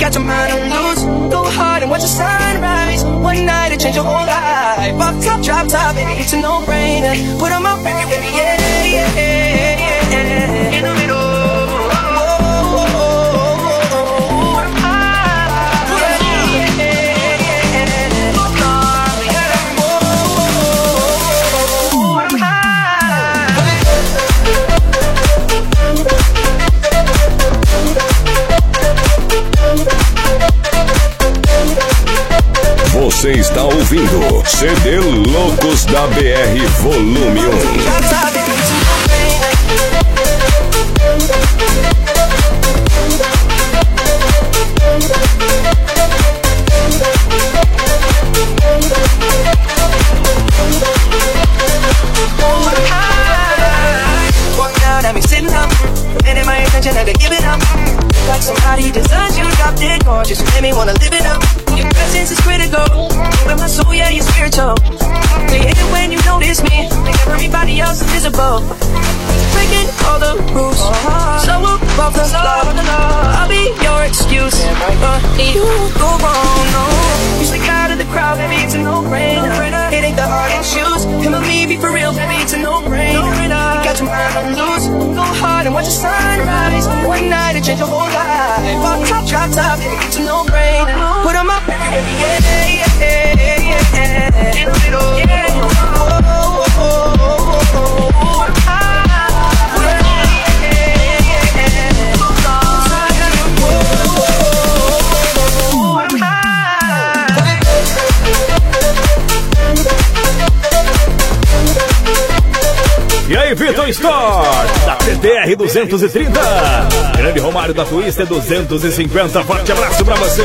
got your mind on loose. Go hard and watch the sunrise. One night it change your whole life. Pop top, drop top, baby, it's a no-brainer. Put on my baby, baby, yeah, yeah, yeah, yeah. In the middle. Você está ouvindo CD Loucos da BR Volume 1. Like somebody designed you, dropped it gorgeous. You made me wanna live it up. Your presence is critical. With my soul, yeah, you're spiritual. They hate it when you notice me. Make everybody else invisible. Breaking all the rules. So above the law. I'll be your excuse. You go wrong, no. You stick out of the crowd, baby, it's a no-brainer. It ain't the hard shoes. Come with me, be for real, baby, it's a no-brainer. You got your mind on loose. Go hard and watch the sunrise. One night it changed your whole life. Pop top, drop top, baby, it's a no-brainer. Put on my baby, yeah, yeah, yeah, yeah. In the middle, yeah. Oh, oh, oh, oh, oh. E aí, Vitor Store, da PTR 230. Grande Romário da Twister 250. Forte abraço pra você.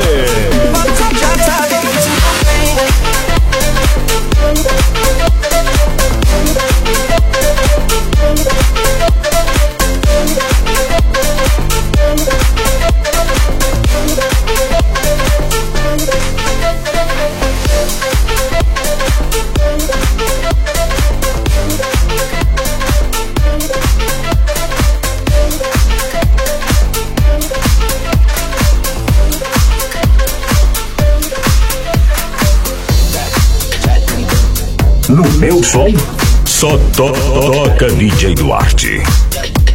No meu som, só toca DJ Duarte.